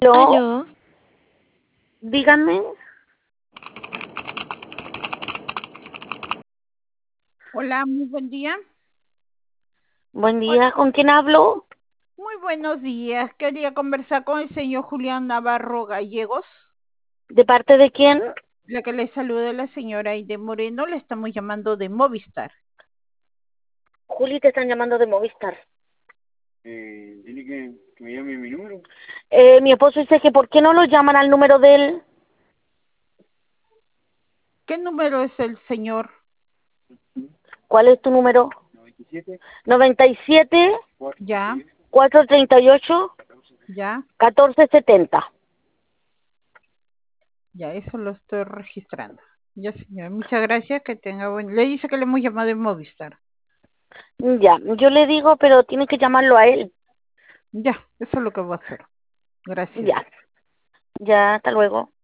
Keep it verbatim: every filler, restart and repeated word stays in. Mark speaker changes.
Speaker 1: Aló,
Speaker 2: Aló,
Speaker 1: dígame.
Speaker 3: Hola, muy buen día.
Speaker 1: Buen
Speaker 3: Hol-
Speaker 1: día, ¿con quién hablo?
Speaker 3: Muy buenos días. Quería conversar con el señor Julián Navarro Gallegos.
Speaker 1: ¿De parte de quién?
Speaker 3: La que le saluda la señora Aide Moreno, le estamos llamando de Movistar.
Speaker 1: Juli, te están llamando de Movistar.
Speaker 4: Eh, dile que, que me llame mi número.
Speaker 1: Eh, mi esposo dice que ¿por qué no lo llaman al número de él?
Speaker 3: ¿Qué número es el señor?
Speaker 1: ¿Cuál es tu número?
Speaker 4: noventa y siete,
Speaker 1: noventa y siete,
Speaker 3: Ya,
Speaker 1: cuatrocientos treinta y ocho,
Speaker 3: ya,
Speaker 1: catorce setenta.
Speaker 3: ya, eso lo estoy registrando. Ya, señora, muchas gracias, que tenga buen... Le dice que le hemos llamado de Movistar.
Speaker 1: Ya, yo le digo, pero tiene que llamarlo a él.
Speaker 3: Ya, eso es lo que voy a hacer. Gracias.
Speaker 1: Ya, ya, hasta luego.